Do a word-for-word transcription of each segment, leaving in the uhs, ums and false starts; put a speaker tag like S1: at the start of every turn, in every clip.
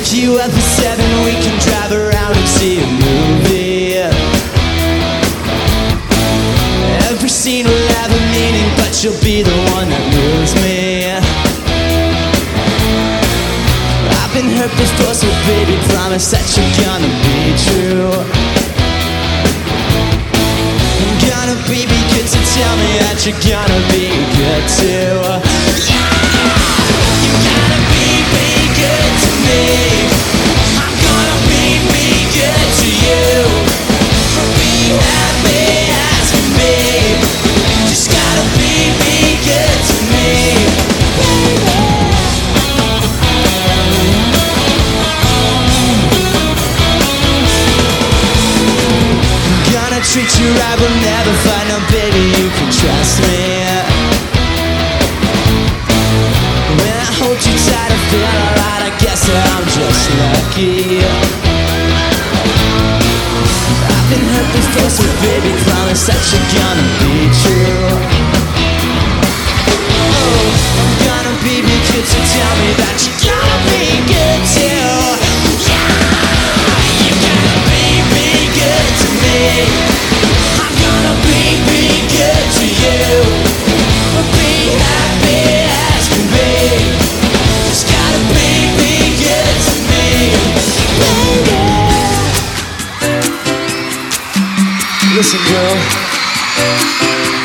S1: pick you up at seven, we can drive around and see a movie. Every scene will have a meaning, but you'll be the one that moves me. I've been hurt before, so baby, promise that you're gonna be true. I'm gonna be, be good to tell me that you're gonna be good too. You gotta be, be good to me. I'm gonna be, be good to you. Be happy as can be. Just gotta be, be good to me, baby. Gonna treat you right, will never fight, no baby, you can trust me. When I hold you tight, I feel alright, I guess that I'm just lucky. I've been hurt before, so baby, promise that you're gonna be true. Oh, I'm gonna be, be good to tell me that you're gonna be good too. Yeah, you gotta be, be good to me. I'm gonna be, be good to you. Be happy as can be. Just gotta be, be good to me, baby. Listen, girl,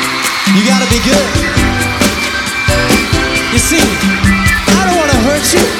S1: you gotta be good. You see, I don't wanna hurt you,